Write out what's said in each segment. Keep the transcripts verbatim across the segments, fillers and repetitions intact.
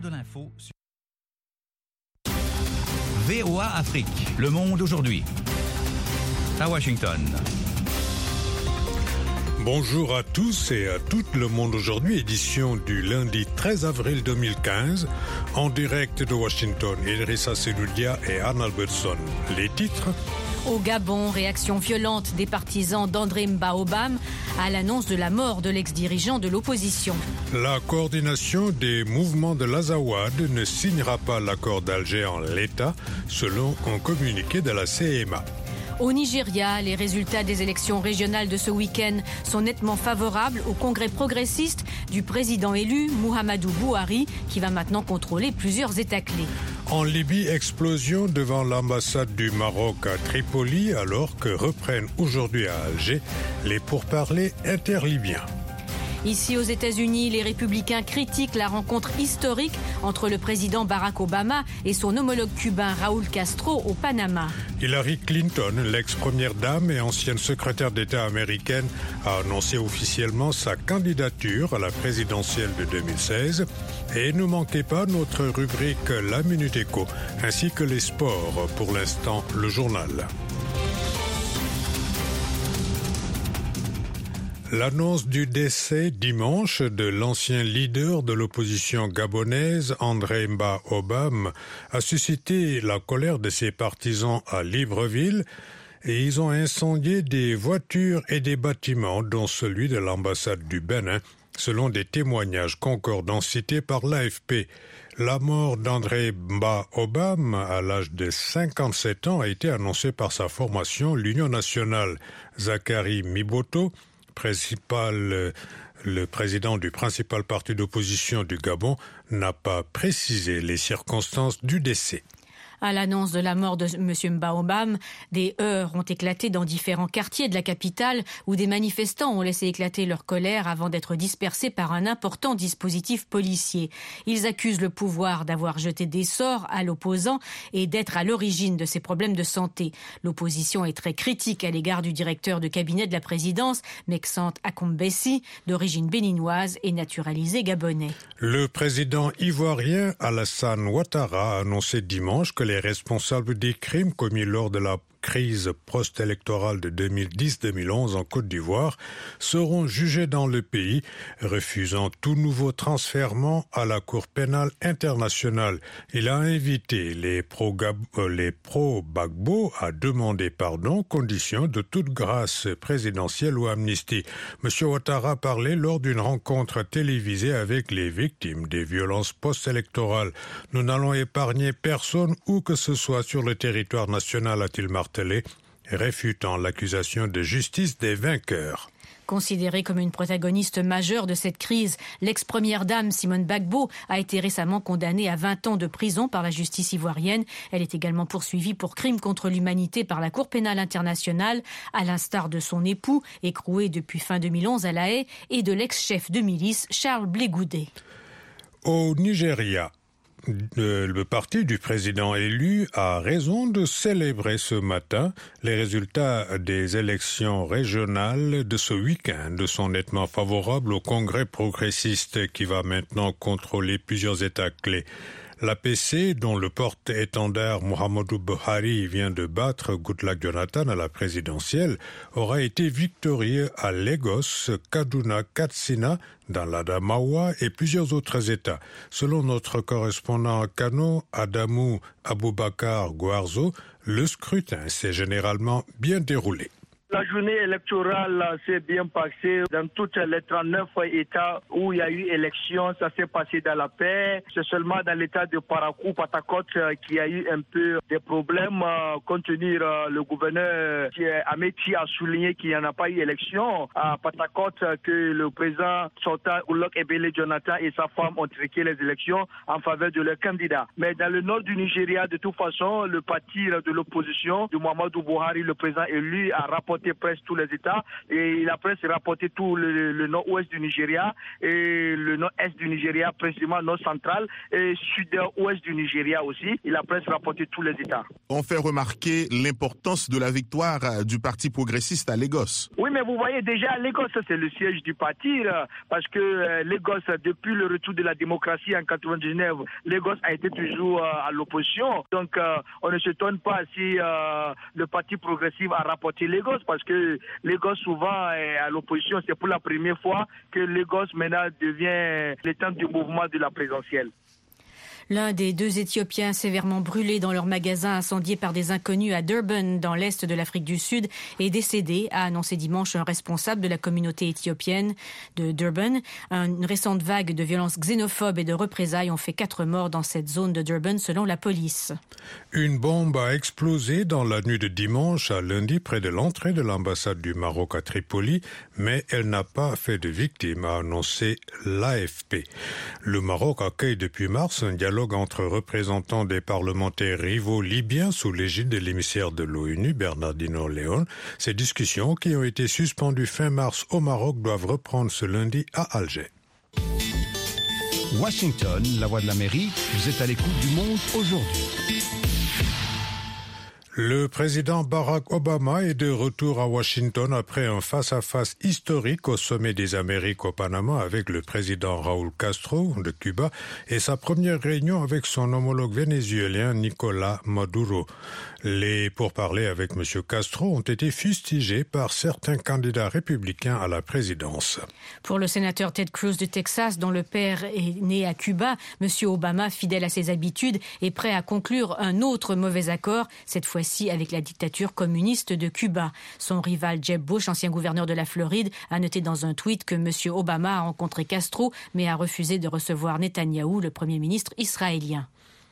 de l'info sur V O A Afrique, le monde aujourd'hui. À Washington. Bonjour à tous et à tout le monde aujourd'hui, édition du lundi treize avril deux mille quinze, en direct de Washington. Idrissa Seloudia et Anne Albertson. Les titres. Au Gabon, réaction violente des partisans d'André Mbaobam à l'annonce de la mort de l'ex-dirigeant de l'opposition. La coordination des mouvements de l'Azawad ne signera pas l'accord d'Alger en l'état, selon un communiqué de la C M A. Au Nigeria, les résultats des élections régionales de ce week-end sont nettement favorables au Congrès progressiste du président élu Muhammadu Buhari, qui va maintenant contrôler plusieurs États clés. En Libye, explosion devant l'ambassade du Maroc à Tripoli, alors que reprennent aujourd'hui à Alger les pourparlers interlibyens. Ici aux États-Unis, les républicains critiquent la rencontre historique entre le président Barack Obama et son homologue cubain Raúl Castro au Panama. Hillary Clinton, l'ex-première dame et ancienne secrétaire d'État américaine, a annoncé officiellement sa candidature à la présidentielle de deux mille seize. Et ne manquez pas notre rubrique La Minute Éco, ainsi que les sports. Pour l'instant, le journal. L'annonce du décès dimanche de l'ancien leader de l'opposition gabonaise, André Mbaobam, a suscité la colère de ses partisans à Libreville et ils ont incendié des voitures et des bâtiments, dont celui de l'ambassade du Bénin, selon des témoignages concordants cités par l'A F P. La mort d'André Mbaobam à l'âge de cinquante-sept ans a été annoncée par sa formation, l'Union nationale. Zachary Miboto, Principal, le président du principal parti d'opposition du Gabon, n'a pas précisé les circonstances du décès. À l'annonce de la mort de M. Mbaobam, des heurts ont éclaté dans différents quartiers de la capitale où des manifestants ont laissé éclater leur colère avant d'être dispersés par un important dispositif policier. Ils accusent le pouvoir d'avoir jeté des sorts à l'opposant et d'être à l'origine de ces problèmes de santé. L'opposition est très critique à l'égard du directeur de cabinet de la présidence, Mexante Akombessi, d'origine béninoise et naturalisé gabonais. Le président ivoirien Alassane Ouattara a annoncé dimanche que les responsables des crimes commis lors de la crise post-électorale de deux mille dix deux mille onze en Côte d'Ivoire seront jugés dans le pays, refusant tout nouveau transfèrement à la Cour pénale internationale. Il a invité les pro-Gbagbo les pro à demander pardon, condition de toute grâce présidentielle ou amnistie. Monsieur Ouattara parlait lors d'une rencontre télévisée avec les victimes des violences post-électorales. Nous n'allons épargner personne où que ce soit sur le territoire national, a-t-il martelé, réfutant l'accusation de justice des vainqueurs. Considérée comme une protagoniste majeure de cette crise, l'ex-première dame Simone Gbagbo a été récemment condamnée à vingt ans de prison par la justice ivoirienne. Elle est également poursuivie pour crimes contre l'humanité par la Cour pénale internationale, à l'instar de son époux, écroué depuis fin deux mille onze à La Haye, et de l'ex-chef de milice Charles Blé Goudé. Au Nigeria, le parti du président élu a raison de célébrer ce matin les résultats des élections régionales de ce week-end. Sont nettement favorables au Congrès progressiste qui va maintenant contrôler plusieurs États clés. L'A P C, dont le porte-étendard Muhammadu Buhari vient de battre Goodluck Jonathan à la présidentielle, aura été victorieux à Lagos, Kaduna, Katsina, dans l'Adamawa et plusieurs autres États. Selon notre correspondant à Kano, Adamu Aboubakar Gwarzo, le scrutin s'est généralement bien déroulé. La journée électorale s'est bien passée dans toutes les trente-neuf États où il y a eu élection. Ça s'est passé dans la paix. C'est seulement dans l'État de Parakou, Patakot, qu'il y a eu un peu de problèmes. Compte tenu le gouverneur Amechi a souligné qu'il n'y en a pas eu élection à Patakot, que le président sortant Goodluck Ebele Jonathan et sa femme ont truqué les élections en faveur de leur candidat. Mais dans le nord du Nigeria, de toute façon, le parti de l'opposition de Muhammadu Buhari, le président élu, a rapporté rapporté presque tous les États et il a presque rapporté tout le, le nord-ouest du Nigeria et le nord-est du Nigeria, précisément nord-central et sud-ouest du Nigeria aussi. Il a presque rapporté tous les États. On fait remarquer l'importance de la victoire du Parti progressiste à Lagos. Oui, mais vous voyez déjà, Lagos, c'est le siège du parti parce que Lagos, depuis le retour de la démocratie en quatre-vingt-dix-neuf, Lagos a été toujours à l'opposition. Donc, on ne s'étonne pas si euh, le Parti progressif a rapporté Lagos parce que Lagos souvent est à l'opposition. C'est pour la première fois que Lagos maintenant devient l'état du mouvement de la présidentielle. L'un des deux Éthiopiens sévèrement brûlés dans leur magasin incendié par des inconnus à Durban, dans l'est de l'Afrique du Sud, est décédé, a annoncé dimanche un responsable de la communauté éthiopienne de Durban. Une récente vague de violences xénophobes et de représailles ont fait quatre morts dans cette zone de Durban, selon la police. Une bombe a explosé dans la nuit de dimanche à lundi près de l'entrée de l'ambassade du Maroc à Tripoli, mais elle n'a pas fait de victimes, a annoncé l'A F P. Le Maroc accueille depuis mars un dialogue entre représentants des parlementaires rivaux libyens sous l'égide de l'émissaire de l'ONU, Bernardino León. Ces discussions, qui ont été suspendues fin mars au Maroc, doivent reprendre ce lundi à Alger. Washington, la voix de l'Amérique, vous êtes à l'écoute du monde aujourd'hui. Le président Barack Obama est de retour à Washington après un face-à-face historique au sommet des Amériques au Panama avec le président Raúl Castro de Cuba et sa première réunion avec son homologue vénézuélien Nicolás Maduro. Les pourparlers avec M. Castro ont été fustigés par certains candidats républicains à la présidence. Pour le sénateur Ted Cruz du Texas, dont le père est né à Cuba, M. Obama, fidèle à ses habitudes, est prêt à conclure un autre mauvais accord, cette fois avec la dictature communiste de Cuba. Son rival Jeb Bush, ancien gouverneur de la Floride, a noté dans un tweet que M. Obama a rencontré Castro, mais a refusé de recevoir Netanyahou, le premier ministre israélien.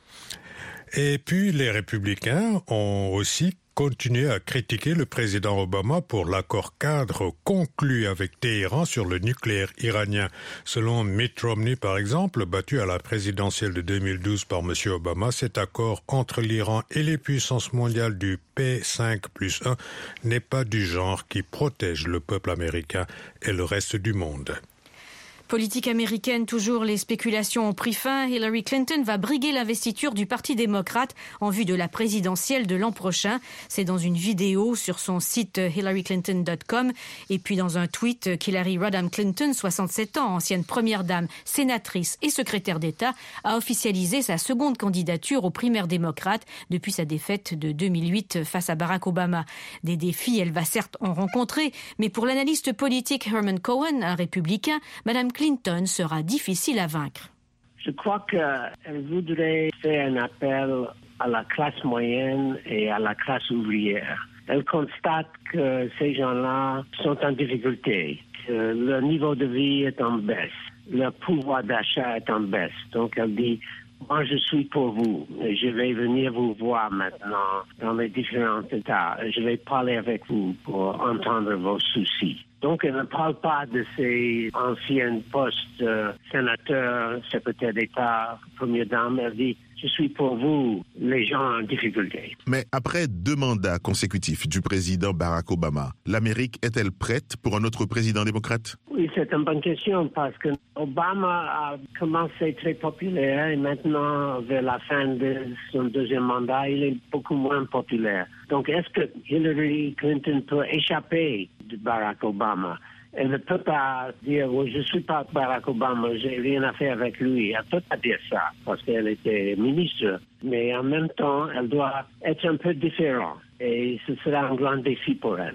Et puis les républicains ont aussi continué à critiquer le président Obama pour l'accord cadre conclu avec Téhéran sur le nucléaire iranien. Selon Mitt Romney, par exemple, battu à la présidentielle de deux mille douze par M. Obama, cet accord entre l'Iran et les puissances mondiales du P cinq plus un n'est pas du genre qui protège le peuple américain et le reste du monde. Politique américaine, toujours les spéculations ont pris fin. Hillary Clinton va briguer l'investiture du Parti démocrate en vue de la présidentielle de l'an prochain. C'est dans une vidéo sur son site hillary clinton point com et puis dans un tweet qu'Hillary Rodham Clinton, soixante-sept ans, ancienne première dame, sénatrice et secrétaire d'État, a officialisé sa seconde candidature aux primaires démocrates depuis sa défaite de deux mille huit face à Barack Obama. Des défis, elle va certes en rencontrer, mais pour l'analyste politique Herman Cohen, un républicain, Mme Clinton sera difficile à vaincre. Je crois qu'elle voudrait faire un appel à la classe moyenne et à la classe ouvrière. Elle constate que ces gens-là sont en difficulté, que leur niveau de vie est en baisse, leur pouvoir d'achat est en baisse. Donc elle dit, moi je suis pour vous, je vais venir vous voir maintenant dans les différents États, je vais parler avec vous pour entendre vos soucis. Donc, elle ne parle pas de ces anciens postes, euh, sénateurs, secrétaire d'État, première dame. Elle dit, je suis pour vous, les gens en difficulté. Mais après deux mandats consécutifs du président Barack Obama, l'Amérique est-elle prête pour un autre président démocrate? Oui, c'est une bonne question parce que Obama a commencé très populaire et maintenant, vers la fin de son deuxième mandat, il est beaucoup moins populaire. Donc, est-ce que Hillary Clinton peut échapper de Barack Obama? Elle ne peut pas dire, oh, je ne suis pas Barack Obama, j'ai rien à faire avec lui. Elle ne peut pas dire ça parce qu'elle était ministre. Mais en même temps, elle doit être un peu différente et ce sera un grand défi pour elle.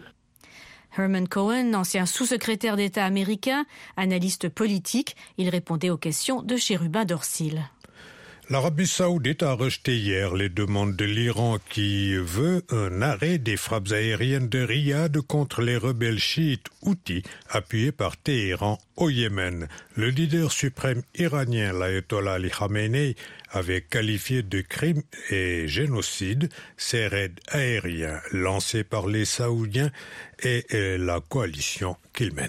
Herman Cohen, ancien sous-secrétaire d'État américain, analyste politique, il répondait aux questions de Chérubin Dorsil. L'Arabie saoudite a rejeté hier les demandes de l'Iran qui veut un arrêt des frappes aériennes de Riyad contre les rebelles chiites houthis appuyés par Téhéran au Yémen. Le leader suprême iranien, l'ayatollah Ali Khamenei, avait qualifié de crime et génocide ces raids aériens lancés par les Saoudiens et la coalition qu'ils mènent.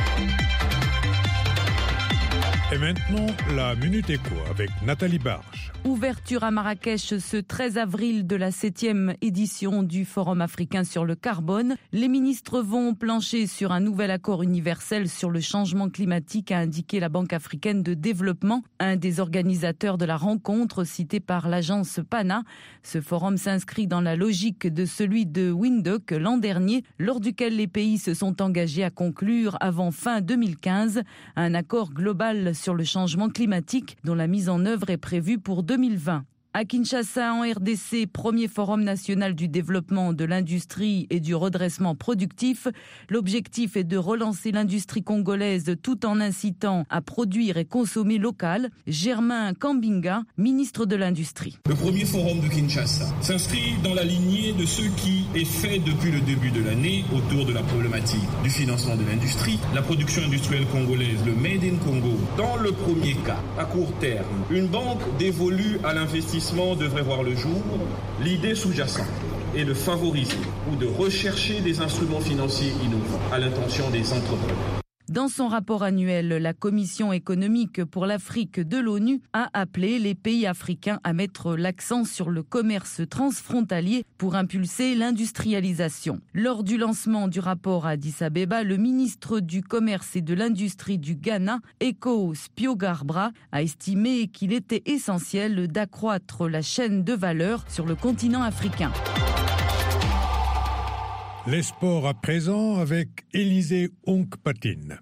Et maintenant, la Minute Éco avec Nathalie Barge. Ouverture à Marrakech ce treize avril de la septième édition du Forum africain sur le carbone. Les ministres vont plancher sur un nouvel accord universel sur le changement climatique, a indiqué la Banque africaine de développement, un des organisateurs de la rencontre cité par l'agence PANA. Ce forum s'inscrit dans la logique de celui de Windhoek l'an dernier, lors duquel les pays se sont engagés à conclure avant fin deux mille quinze un accord global sur le changement climatique dont la mise en œuvre est prévue pour deux mille vingt. À Kinshasa, en R D C, premier forum national du développement de l'industrie et du redressement productif. L'objectif est de relancer l'industrie congolaise tout en incitant à produire et consommer local. Germain Kambinga, ministre de l'Industrie. Le premier forum de Kinshasa s'inscrit dans la lignée de ce qui est fait depuis le début de l'année autour de la problématique du financement de l'industrie, la production industrielle congolaise, le Made in Congo. Dans le premier cas, à court terme, une banque dévolue à l'investissement devrait voir le jour. L'idée sous-jacente est de favoriser ou de rechercher des instruments financiers innovants à l'intention des entrepreneurs. Dans son rapport annuel, la Commission économique pour l'Afrique de l'ONU a appelé les pays africains à mettre l'accent sur le commerce transfrontalier pour impulser l'industrialisation. Lors du lancement du rapport à Addis Abeba, le ministre du Commerce et de l'Industrie du Ghana, Eko Spiogarbra, a estimé qu'il était essentiel d'accroître la chaîne de valeur sur le continent africain. Les sports à présent avec Élisée Onkpatine.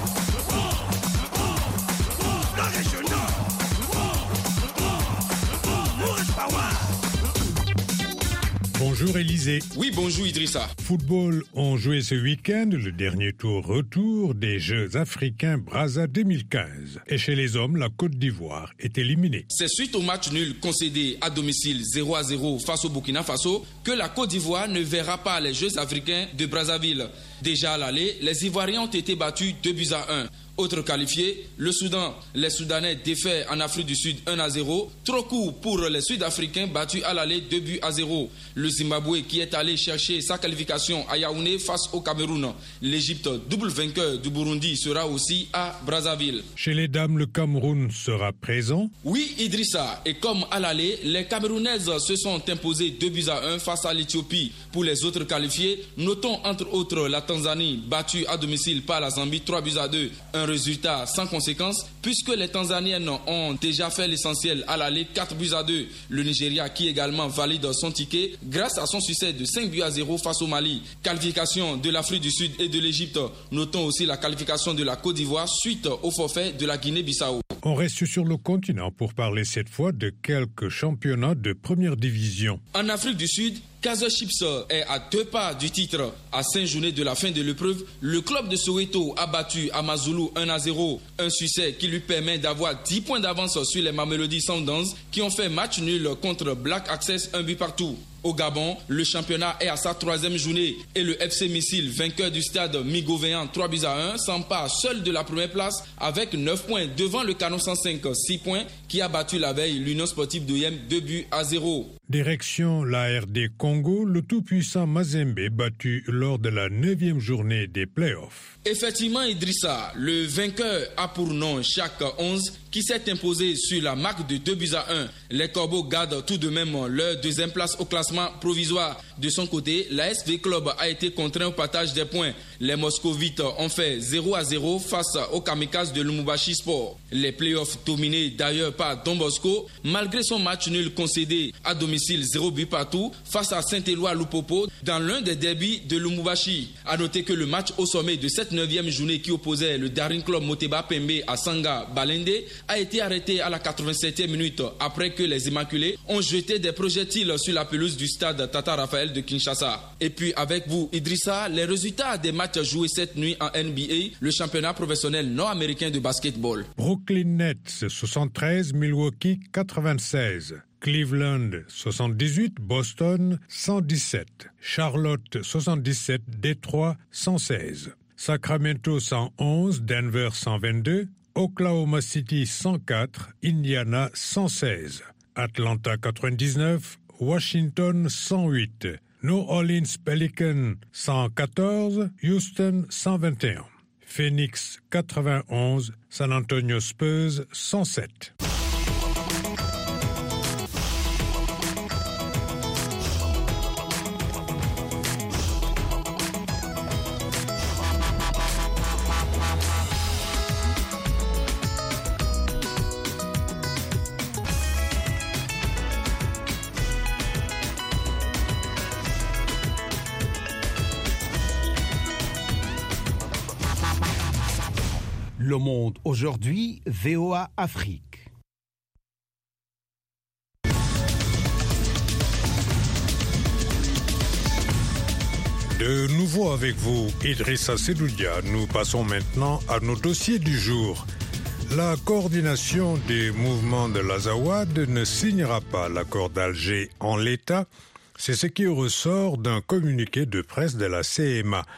Bonjour Élisée. Oui, bonjour Idrissa. Football ont joué ce week-end le dernier tour retour des Jeux africains Brazza deux mille quinze. Et chez les hommes, la Côte d'Ivoire est éliminée. C'est suite au match nul concédé à domicile zéro à zéro face au Burkina Faso que la Côte d'Ivoire ne verra pas les Jeux africains de Brazzaville. Déjà à l'aller, les Ivoiriens ont été battus deux buts à un. Autre qualifié, le Soudan. Les Soudanais défaits en Afrique du Sud un à zéro. Trop court pour les Sud-Africains battus à l'aller deux buts à zéro. Le Zimbabwe qui est allé chercher sa qualification à Yaoundé face au Cameroun. L'Égypte, double vainqueur du Burundi, sera aussi à Brazzaville. Chez les dames, le Cameroun sera présent. Oui, Idrissa. Et comme à l'aller, les Camerounaises se sont imposées deux buts à un face à l'Éthiopie. Pour les autres qualifiés, notons entre autres la Tanzanie battue à domicile par la Zambie trois buts à deux. Un résultat sans conséquence puisque les Tanzaniennes ont déjà fait l'essentiel à l'aller quatre buts à deux. Le Nigeria qui également valide son ticket grâce à son succès de cinq buts à zéro face au Mali. Qualification de l'Afrique du Sud et de l'Égypte. Notons aussi la qualification de la Côte d'Ivoire suite au forfait de la Guinée-Bissau. On reste sur le continent pour parler cette fois de quelques championnats de première division. En Afrique du Sud, Kaizer Chiefs est à deux pas du titre. À cinq journées de la fin de l'épreuve, le club de Soweto a battu Amazulu un à zéro. Un succès qui lui permet d'avoir dix points d'avance sur les Mamelodi Sundowns qui ont fait match nul contre Black Access un but partout. Au Gabon, le championnat est à sa troisième journée et le F C Missile, vainqueur du stade Migovéan trois buts à un, s'empare seul de la première place avec neuf points devant le Canon cent cinq, six points, qui a battu la veille l'Union Sportive d'Oyem deux buts à zéro. Direction la R D Congo, le tout-puissant Mazembe battu lors de la neuvième journée des playoffs. Effectivement, Idrissa, le vainqueur a pour nom Chaque onze qui s'est imposé sur la marque de deux buts à un. Les Corbeaux gardent tout de même leur deuxième place au classement provisoire. De son côté, la S V Club a été contraint au partage des points. Les Moscovites ont fait zéro à zéro face aux Kamikazes de Lumumbashi Sport. Les playoffs dominés d'ailleurs par Don Bosco, malgré son match nul concédé à domicile zéro but partout face à Saint-Éloi Lupopo dans l'un des derbys de Lumumbashi. A noter que le match au sommet de cette neuvième journée qui opposait le Daring Club Moteba Pembe à Sanga Balende a été arrêté à la quatre-vingt-septième minute après que les Immaculés ont jeté des projectiles sur la pelouse du stade Tata Raphaël de Kinshasa. Et puis avec vous, Idrissa, les résultats des matchs joués cette nuit en N B A, le championnat professionnel nord-américain de basketball. Brooklyn Nets soixante-treize, Milwaukee quatre-vingt-seize. Cleveland soixante-dix-huit, Boston cent dix-sept. Charlotte soixante-dix-sept, Détroit cent seize. Sacramento cent onze, Denver cent vingt-deux. Oklahoma City cent quatre, Indiana cent seize. Atlanta quatre-vingt-dix-neuf, Washington cent huit. New Orleans Pelicans cent quatorze, Houston cent vingt et un. Phoenix quatre-vingt-onze, San Antonio Spurs cent sept. Le Monde aujourd'hui, V O A Afrique. De nouveau avec vous, Idrissa Seloudia. Nous passons maintenant à nos dossiers du jour. La coordination des mouvements de l'Azawad ne signera pas l'accord d'Alger en l'état. C'est ce qui ressort d'un communiqué de presse de la C M A.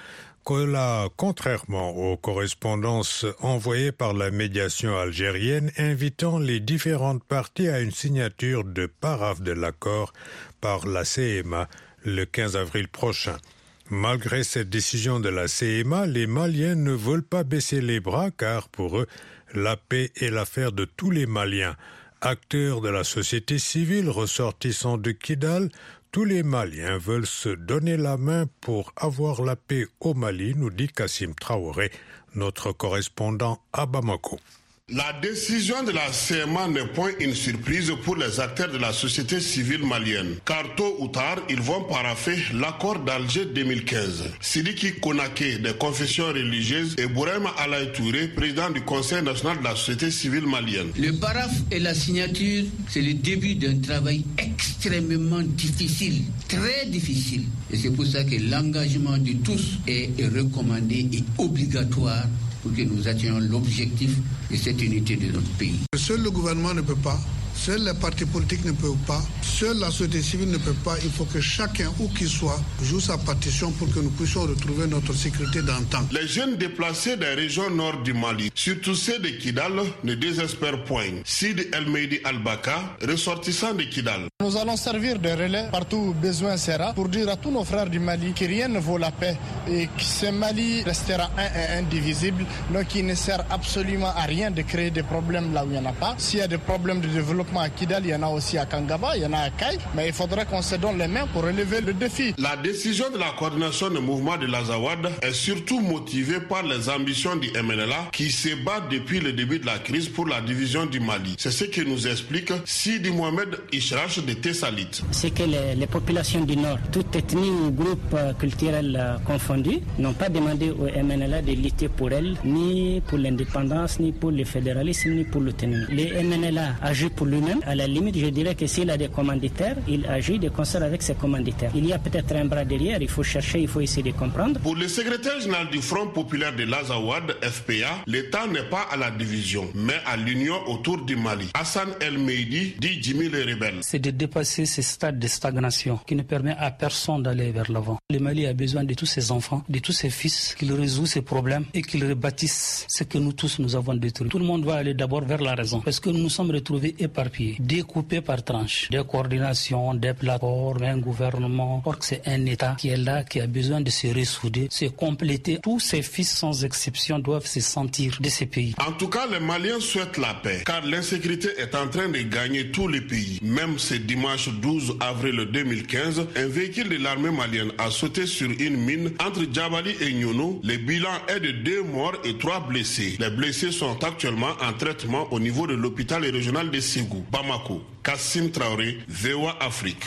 Contrairement aux correspondances envoyées par la médiation algérienne invitant les différentes parties à une signature de paraphe de l'accord par la C M A le quinze avril prochain. Malgré cette décision de la C M A, les Maliens ne veulent pas baisser les bras car pour eux, la paix est l'affaire de tous les Maliens. Acteurs de la société civile, ressortissants de Kidal, tous les Maliens veulent se donner la main pour avoir la paix au Mali, nous dit Kassim Traoré, notre correspondant à Bamako. La décision de la C M A n'est point une surprise pour les acteurs de la société civile malienne, car tôt ou tard, ils vont parapher l'accord d'Alger deux mille quinze. Sidiki Konaké, des confessions religieuses, et Bourema Alaï Touré, président du Conseil national de la société civile malienne. Le paraphe et la signature, c'est le début d'un travail extrêmement difficile, très difficile. Et c'est pour ça que l'engagement de tous est recommandé et obligatoire pour que nous atteignions l'objectif de cette unité de notre pays. Seul le gouvernement ne peut pas, seul les partis politiques ne peuvent pas, seule la société civile ne peut pas. Il faut que chacun, où qu'il soit, joue sa partition pour que nous puissions retrouver notre sécurité d'antan. Les jeunes déplacés des régions nord du Mali, surtout ceux de Kidal, ne désespèrent point. Sid El Mehdi Al-Baka, ressortissant de Kidal. Nous allons servir de relais partout où besoin sera pour dire à tous nos frères du Mali que rien ne vaut la paix et que ce Mali restera un et indivisible, donc il ne sert absolument à rien de créer des problèmes là où il n'y en a pas. S'il y a des problèmes de développement à Kidal, il y en a aussi à Kangaba, il y en a à Kaï, mais il faudra qu'on se donne les mains pour relever le défi. La décision de la coordination du mouvement de l'Azawad est surtout motivée par les ambitions du M N L A qui se bat depuis le début de la crise pour la division du Mali. C'est ce que nous explique Sidi Mohamed Ishrach de Tessalit. C'est que les, les populations du Nord, toutes ethnies ou groupes culturels confondus, n'ont pas demandé au M N L A de lutter pour elles, ni pour l'indépendance, ni pour le fédéralisme, ni pour l'autonomie. Le M N L A agit pour lui-même. À la limite, je dirais que s'il a des commanditaires, il agit de concert avec ses commanditaires. Il y a peut-être un bras derrière, il faut chercher, il faut essayer de comprendre. Pour le secrétaire général du Front populaire de l'Azawad, F P A, l'État n'est pas à la division, mais à l'union autour du Mali. Hassan El Mehdi dit Jimmy les rebelles. C'est de dépasser ce stade de stagnation qui ne permet à personne d'aller vers l'avant. Le Mali a besoin de tous ses enfants, de tous ses fils, qu'ils résolvent ses problèmes et qu'ils rebâtissent ce que nous tous nous avons détruit. Tout le monde va aller d'abord vers la raison, parce que nous nous sommes retrouvés éparpillés, découpés par tranches, des coordinations, des plateformes, un gouvernement. Or que c'est un État qui est là, qui a besoin de se ressouder, se compléter. Tous ses fils sans exception doivent se sentir de ces pays. En tout cas, les Maliens souhaitent la paix, car l'insécurité est en train de gagner tous les pays. Même ce dimanche douze avril deux mille quinze, un véhicule de l'armée malienne a sauté sur une mine entre Djabali et Nyono. Le bilan est de deux morts et trois blessés. Les blessés sont actuellement en traitement au niveau de l'hôpital régional de Ségou. Bamako, Kassim Traoré, V O A Afrique.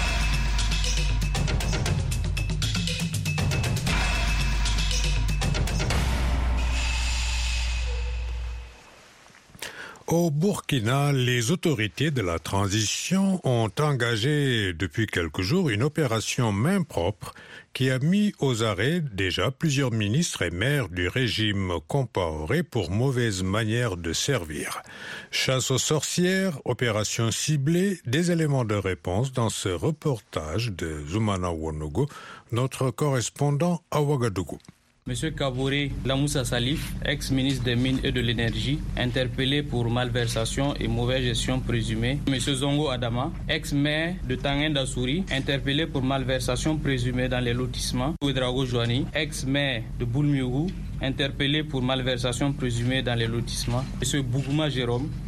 Au Burkina, les autorités de la transition ont engagé depuis quelques jours une opération main propre qui a mis aux arrêts déjà plusieurs ministres et maires du régime Compaoré pour mauvaise manière de servir. Chasse aux sorcières, opération ciblée, des éléments de réponse dans ce reportage de Zoumana Wonogo, notre correspondant à Ouagadougou. Monsieur Kabouré Lamoussa Salif, ex-ministre des Mines et de l'Énergie, interpellé pour malversation et mauvaise gestion présumée. Monsieur Zongo Adama, ex-maire de Tanguenda Souri, interpellé pour malversation présumée dans les lotissements. Ouedrago Joani, ex-maire de Boulmiougou, interpellé pour malversation présumée dans les lotissements. Monsieur Bougouma Jérôme,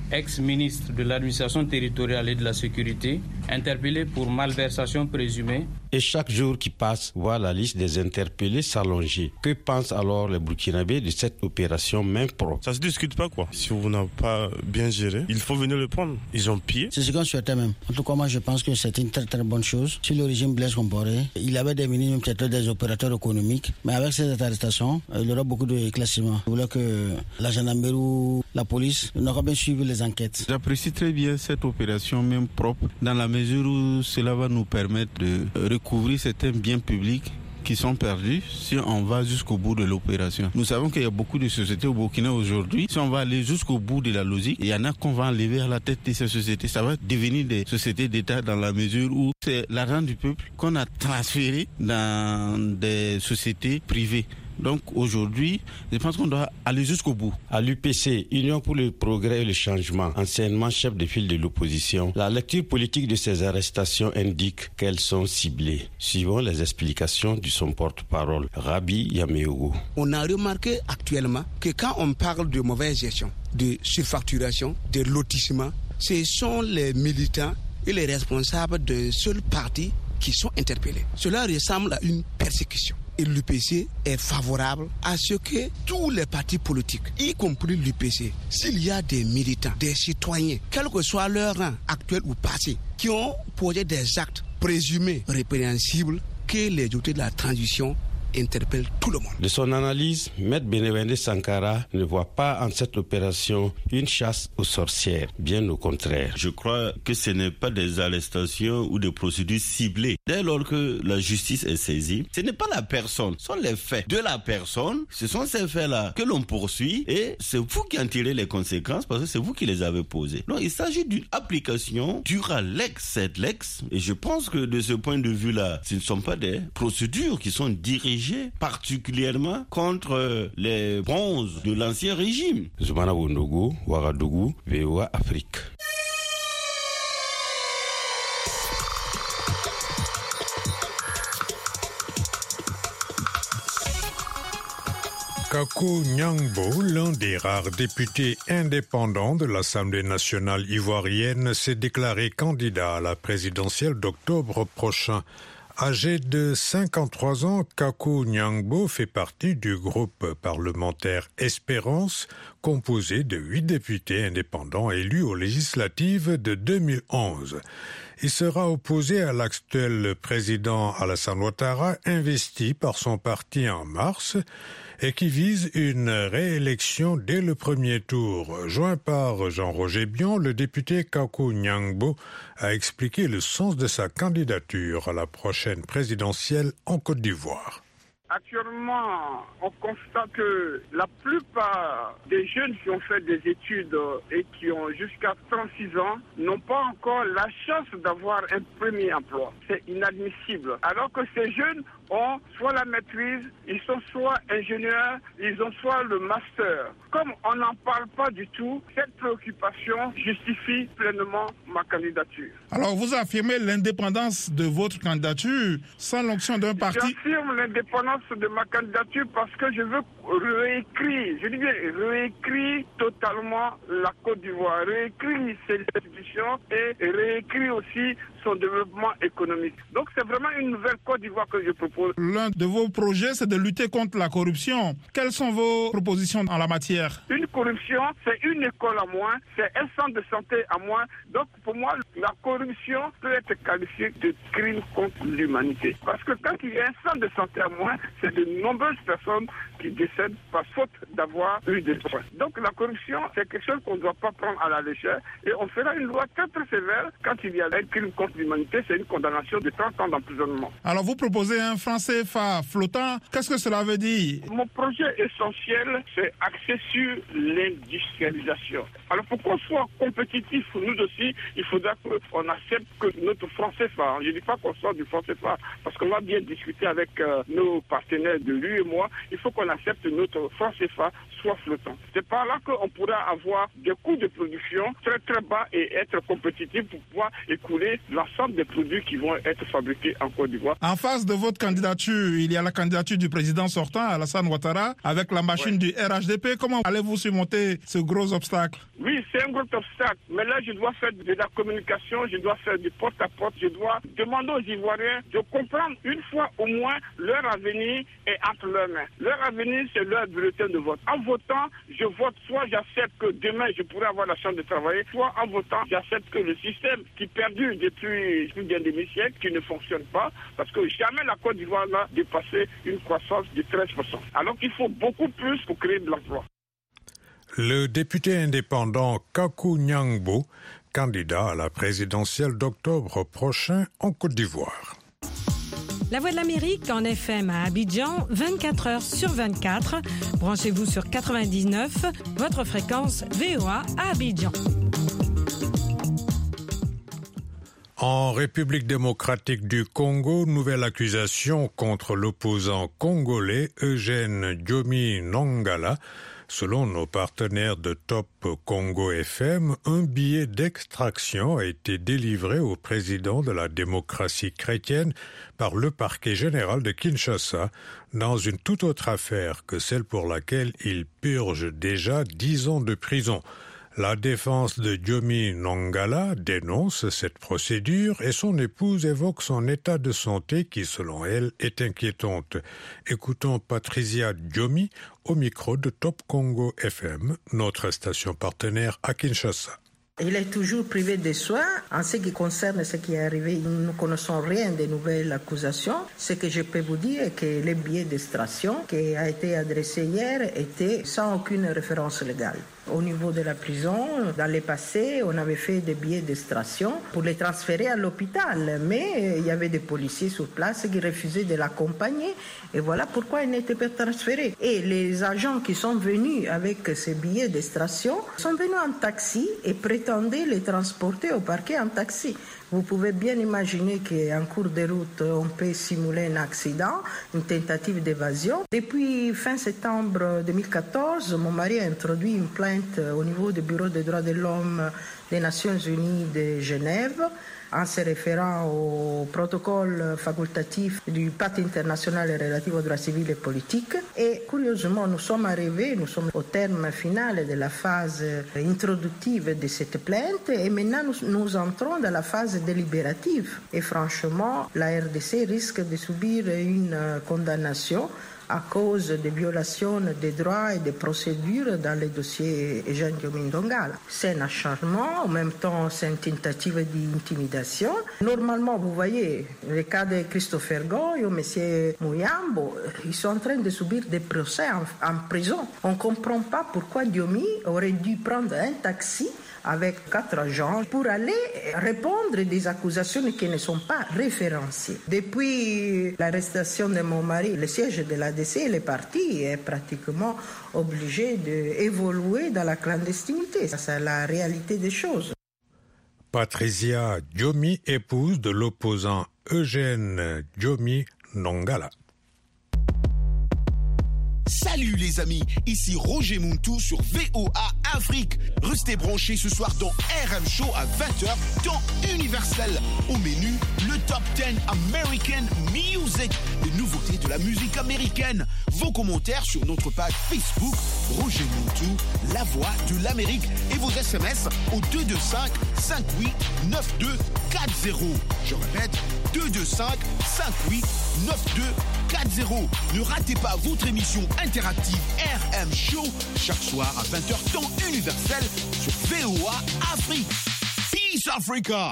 ex-ministre de l'administration territoriale et de la sécurité, interpellé pour malversation présumée. Et chaque jour qui passe voit la liste des interpellés s'allonger. Que pensent alors les Burkinabés de cette opération main propre? Ça se discute pas quoi. Si vous n'avez pas bien géré, il faut venir le prendre. Ils ont pillé. C'est ce qu'on souhaitait même. En tout cas, moi je pense que c'est une très très bonne chose. Si le régime Blaise Compaoré, il avait défini même peut-être des opérateurs économiques, mais avec cette arrestation, il y aura beaucoup de classements. Je voulais que la gendarmerie ou la police n'aura bien suivi les enquêtes. J'apprécie très bien cette opération même propre, dans la mesure où cela va nous permettre de recouvrir certains biens publics qui sont perdus si on va jusqu'au bout de l'opération. Nous savons qu'il y a beaucoup de sociétés au Burkina aujourd'hui. Si on va aller jusqu'au bout de la logique, il y en a qu'on va enlever à la tête de ces sociétés. Ça va devenir des sociétés d'État dans la mesure où c'est l'argent du peuple qu'on a transféré dans des sociétés privées. Donc aujourd'hui, je pense qu'on doit aller jusqu'au bout. À l'U P C, Union pour le progrès et le changement, anciennement chef de file de l'opposition, la lecture politique de ces arrestations indique qu'elles sont ciblées. Suivons les explications de son porte-parole, Rabi Yameogo. On a remarqué actuellement que quand on parle de mauvaise gestion, de surfacturation, de lotissement, ce sont les militants et les responsables d'un seul parti qui sont interpellés. Cela ressemble à une persécution. Et l'U P C est favorable à ce que tous les partis politiques, y compris l'U P C, s'il y a des militants, des citoyens, quel que soit leur rang actuel ou passé, qui ont posé des actes présumés répréhensibles, que les autorités de la transition interpelle tout le monde. De son analyse, Maître Benevende Sankara ne voit pas en cette opération une chasse aux sorcières, bien au contraire. Je crois que ce n'est pas des arrestations ou des procédures ciblées. Dès lors que la justice est saisie, ce n'est pas la personne, ce sont les faits de la personne, ce sont ces faits-là que l'on poursuit et c'est vous qui en tirez les conséquences parce que c'est vous qui les avez posées. Donc il s'agit d'une application dura lex sed lex et je pense que de ce point de vue-là, ce ne sont pas des procédures qui sont dirigées particulièrement contre les bronzes de l'ancien régime. Zoumana Wondogo, Ouagadougou, V O A Afrique. Kakou Nyangbo, l'un des rares députés indépendants de l'Assemblée nationale ivoirienne, s'est déclaré candidat à la présidentielle d'octobre prochain. Âgé de cinquante-trois ans, Kakou Nyangbo fait partie du groupe parlementaire Espérance, composé de huit députés indépendants élus aux législatives de deux mille onze. Il sera opposé à l'actuel président Alassane Ouattara, investi par son parti en mars, et qui vise une réélection dès le premier tour. Joint par Jean-Roger Bion, le député Kakou Nyangbo a expliqué le sens de sa candidature à la prochaine présidentielle en Côte d'Ivoire. Actuellement, on constate que la plupart des jeunes qui ont fait des études et qui ont jusqu'à trente-six ans n'ont pas encore la chance d'avoir un premier emploi. C'est inadmissible. Alors que ces jeunes ont soit la maîtrise, ils sont soit ingénieurs, ils ont soit le master. Comme on n'en parle pas du tout, cette préoccupation justifie pleinement ma candidature. Alors vous affirmez l'indépendance de votre candidature sans l'onction d'un parti? J'affirme l'indépendance de ma candidature parce que je veux réécrire, je dis bien réécrire totalement la Côte d'Ivoire, réécrire ses institutions et réécrire aussi son développement économique. Donc c'est vraiment une nouvelle Côte d'Ivoire que je propose. L'un de vos projets, c'est de lutter contre la corruption. Quelles sont vos propositions en la matière? Une corruption, c'est une école à moins, c'est un centre de santé à moins. Donc pour moi, la corruption peut être qualifiée de crime contre l'humanité. Parce que quand il y a un centre de santé à moins, c'est de nombreuses personnes qui décèdent par faute d'avoir eu des soins. Donc la corruption, c'est quelque chose qu'on ne doit pas prendre à la légère. Et on fera une loi très très sévère quand il y a un crime contre l'humanité, c'est une condamnation de trente ans d'emprisonnement. Alors vous proposez un franc C F A flottant, qu'est-ce que cela veut dire? Mon projet essentiel, c'est axé sur l'industrialisation. Alors pour qu'on soit compétitif, nous aussi, il faudra qu'on accepte que notre franc C F A, je ne dis pas qu'on sorte du franc C F A, parce qu'on va bien discuter avec euh, nos partenaires de l'U et moi, il faut qu'on accepte notre franc C F A soit flottant. C'est par là qu'on pourra avoir des coûts de production très très bas et être compétitif pour pouvoir écouler l'ensemble des produits qui vont être fabriqués en Côte d'Ivoire. En face de votre candidat candidatures. Il y a la candidature du président sortant, Alassane Ouattara, avec la machine ouais. du R H D P. Comment allez-vous surmonter ce gros obstacle? Oui, c'est un gros obstacle. Mais là, je dois faire de la communication, je dois faire du porte-à-porte, je dois demander aux Ivoiriens de comprendre une fois au moins leur avenir est entre leurs mains. Leur avenir, c'est leur bulletin de vote. En votant, je vote, soit j'accepte que demain, je pourrai avoir la chance de travailler, soit en votant, j'accepte que le système qui perdure depuis plus d'un demi-siècle, qui ne fonctionne pas, parce que jamais la Côte d'Ivoire n'a dépassé une croissance de treize pour cent. Alors qu'il faut beaucoup plus pour créer de l'emploi. Le député indépendant Kakou Nyangbo, candidat à la présidentielle d'octobre prochain en Côte d'Ivoire. La Voix de l'Amérique en F M à Abidjan, vingt-quatre heures sur vingt-quatre. Branchez-vous sur quatre-vingt-dix-neuf, votre fréquence V O A à Abidjan. En République démocratique du Congo, nouvelle accusation contre l'opposant congolais Eugène Diomi Nongala. Selon nos partenaires de Top Congo F M, un billet d'extraction a été délivré au président de la démocratie chrétienne par le parquet général de Kinshasa dans une toute autre affaire que celle pour laquelle il purge déjà dix ans de prison. La défense de Diomi Nongala dénonce cette procédure et son épouse évoque son état de santé qui, selon elle, est inquiétante. Écoutons Patricia Diomi au micro de Top Congo F M, notre station partenaire à Kinshasa. Il est toujours privé de soins. En ce qui concerne ce qui est arrivé, nous ne connaissons rien des nouvelles accusations. Ce que je peux vous dire est que le billet d'extraction qui a été adressé hier était sans aucune référence légale. Au niveau de la prison, dans le passé, on avait fait des billets d'extraction pour les transférer à l'hôpital, mais il y avait des policiers sur place qui refusaient de l'accompagner et voilà pourquoi ils n'étaient pas transférés. Et les agents qui sont venus avec ces billets d'extraction sont venus en taxi et prétendaient les transporter au parquet en taxi. Vous pouvez bien imaginer qu'en cours de route, on peut simuler un accident, une tentative d'évasion. Depuis fin septembre deux mille quatorze, mon mari a introduit une plainte au niveau du Bureau des droits de l'homme des Nations Unies de Genève en se référant au protocole facultatif du Pacte international relatif aux droits civils et politiques. Et curieusement, nous sommes arrivés, nous sommes au terme final de la phase introductive de cette plainte et maintenant nous, nous entrons dans la phase délibérative. Et franchement, la R D C risque de subir une condamnation à cause des violations des droits et des procédures dans le dossier Eugène Diomi Nongala. C'est un acharnement, en même temps c'est une tentative d'intimidation. Normalement, vous voyez, le cas de Christopher Goy ou M. Muyambo, ils sont en train de subir des procès en, en prison. On ne comprend pas pourquoi Diomi aurait dû prendre un taxi avec quatre agents pour aller répondre des accusations qui ne sont pas référencées. Depuis l'arrestation de mon mari, le siège de l'A D C, le parti est pratiquement obligé d'évoluer dans la clandestinité. C'est la réalité des choses. Patricia Diomi, épouse de l'opposant Eugène Diomi Nongala. Salut les amis, ici Roger Muntu sur V O A Afrique. Restez branchés ce soir dans R M Show à vingt heures, temps universel. Au menu, le Top dix American Music, les nouveautés de la musique américaine. Vos commentaires sur notre page Facebook, Roger Muntu, la voix de l'Amérique. Et vos S M S au deux deux cinq, cinq huit neuf deux quatre zéro. Je répète, deux deux cinq, cinq huit neuf deux quatre zéro. Ne ratez pas votre émission interactive R M Show chaque soir à vingt heures temps universel sur V O A Afrique. Peace Africa.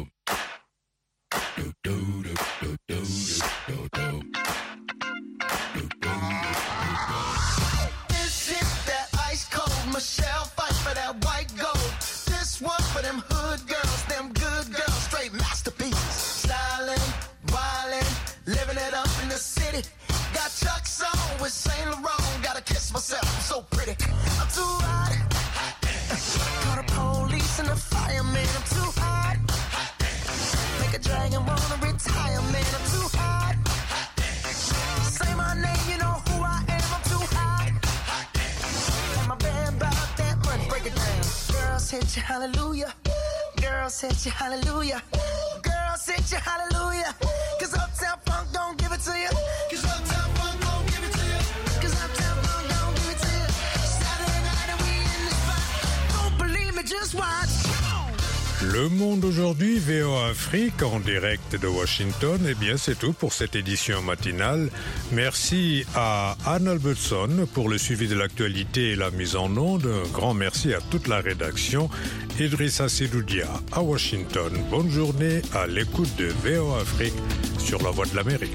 This is that ice cold Michelle fight for that white gold. This one for them hood girls, them good girls, straight masterpieces. Styling, wildin', living it up in the city. Got Chuck's on with Saint Laurent. Gotta kiss myself, I'm so pretty. I'm too hot. Call the police and the fireman. I'm too hot. Make a dragon wanna retire, man. I'm too hot. Say my name, you know who I am. I'm too hot. And my band about that money. Break it down. Girls hit you, hallelujah. Girls hit you, hallelujah. Girls hit you, hallelujah. Cause Uptown Funk don't give it it to you. Cause Uptown Funk gon' give it to you. Cause Uptown Funk gon' give it to you. Saturday night and we in the spot. Don't believe me, just watch. Le Monde aujourd'hui, V O A Afrique, en direct de Washington. Eh bien, c'est tout pour cette édition matinale. Merci à Anne Albertson pour le suivi de l'actualité et la mise en onde. Un grand merci à toute la rédaction. Idrissa Sidoudia à Washington. Bonne journée à l'écoute de V O A Afrique sur la Voix de l'Amérique.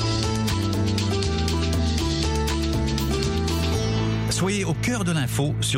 Soyez au cœur de l'info sur